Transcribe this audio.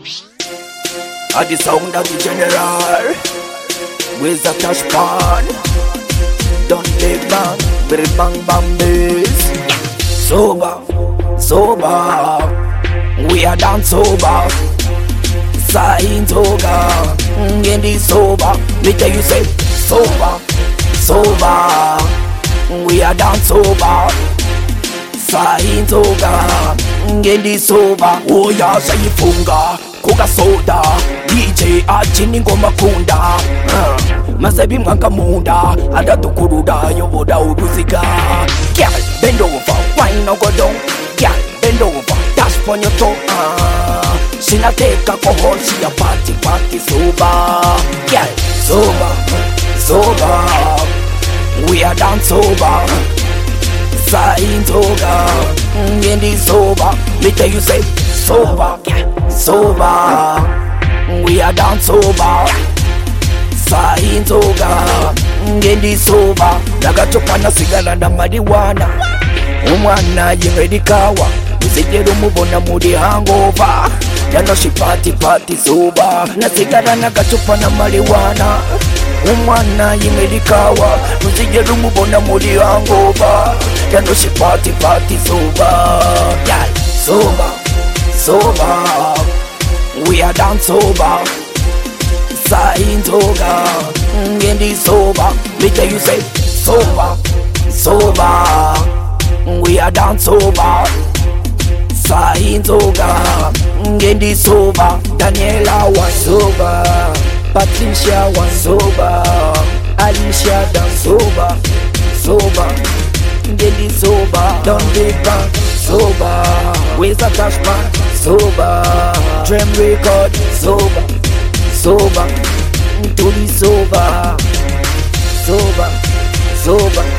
At the sound of the general, with a touch pan, don't take bang, with a bang bang bass. Sober, sober, we are done sober. Sign toga, in the sober, me tell you say sober, sober, we are done sober. Sign toga, in the sober, oh yeah, say funga. Kuka soda, DJ achini ngoma kunda Masebi mwanga munda, adatukuruda yoboda uduzika. Girl, bend over, wine no go down. Girl, bend over, dash on your toe. She na take alcohol, she a party sober. Girl, sober, sober, we are done sober. Sign toga, in the sober, me tell you say sober, sober, we are done sober. Sign toga, in the sober, nagachupa na sigara na marijuana. Umwana yingedi kawa, usijero mubona mudi hangover. Jano she party sober, na sigara nagachupa na marijuana. Umwana yingedi kawa, usijero mubona mudi hangover. Jano she party sober, yeah, sober, sober, we are done sober. Sign toga, in the sober, me tell you say sober, sober, we are done sober. Sign toga, in the sober, Daniela one sober, Patricia one sober, Alicia done sober, sober, in the sober, don't be drunk, sober, with a touch man, sober, dream record, sober, sober, totally sober, sober, sober.